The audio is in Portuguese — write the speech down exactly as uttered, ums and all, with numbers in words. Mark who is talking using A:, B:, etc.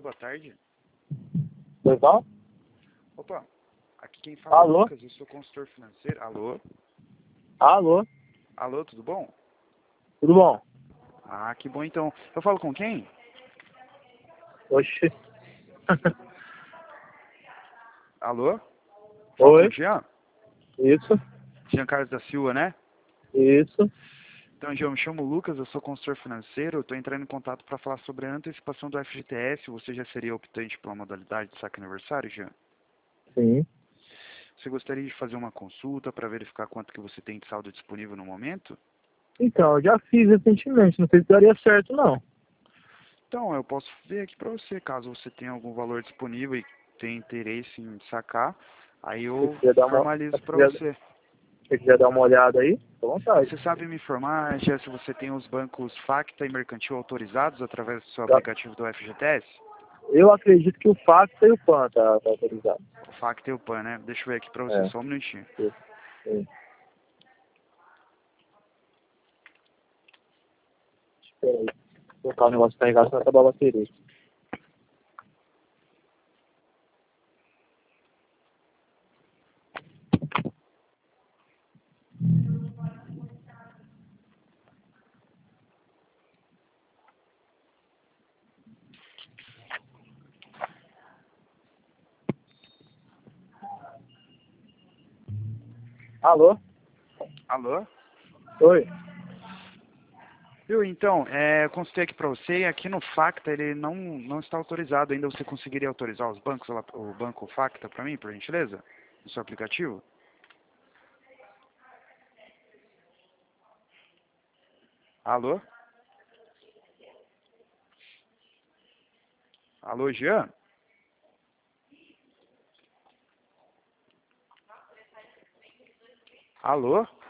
A: boa tarde.
B: Pois não?
A: Opa, aqui quem fala
B: Alô?
A: é o Lucas, eu sou consultor financeiro. Alô?
B: Alô?
A: Alô, tudo bom?
B: Tudo bom?
A: Ah, que bom então. Eu falo com quem?
B: Oxi.
A: Alô? Falo
B: Oi?
A: com o Jean?
B: Isso?
A: Jean Carlos da Silva, né?
B: Isso?
A: Então, Jean, eu me chamo Lucas, eu sou consultor financeiro. Eu estou entrando em contato para falar sobre a antecipação do F G T S. Você já seria optante pela modalidade de saque aniversário, Jean?
B: Sim.
A: Você gostaria de fazer uma consulta para verificar quanto que você tem de saldo disponível no momento?
B: Então, eu já fiz recentemente, não sei se daria certo não.
A: Então, eu posso ver aqui para você, caso você tenha algum valor disponível e tenha interesse em sacar, aí
B: Se
A: eu
B: quiser dar uma,
A: formalizo
B: se
A: para
B: quiser,
A: você.
B: se quiser dar uma olhada aí, fica à vontade.
A: Você sabe me informar, Jean, se você tem os bancos Facta e Mercantil autorizados através do seu
B: Tá.
A: aplicativo do F G T S?
B: Eu acredito que o Facta e o Pan tá, tá autorizado.
A: O Facta e o Pan, né? Deixa eu ver aqui para você,
B: É.
A: só um minutinho.
B: Sim. Sim. Espera aí. Vou colocar o negócio carregado pra acabar a bateria. Alô?
A: Alô?
B: Oi?
A: Viu, então, é, eu consultei aqui para você, e aqui no Facta ele não, não está autorizado ainda. Você conseguiria autorizar os bancos, lá- o banco Facta para mim, por gentileza? No seu aplicativo? Alô? Alô, Jean? Alô?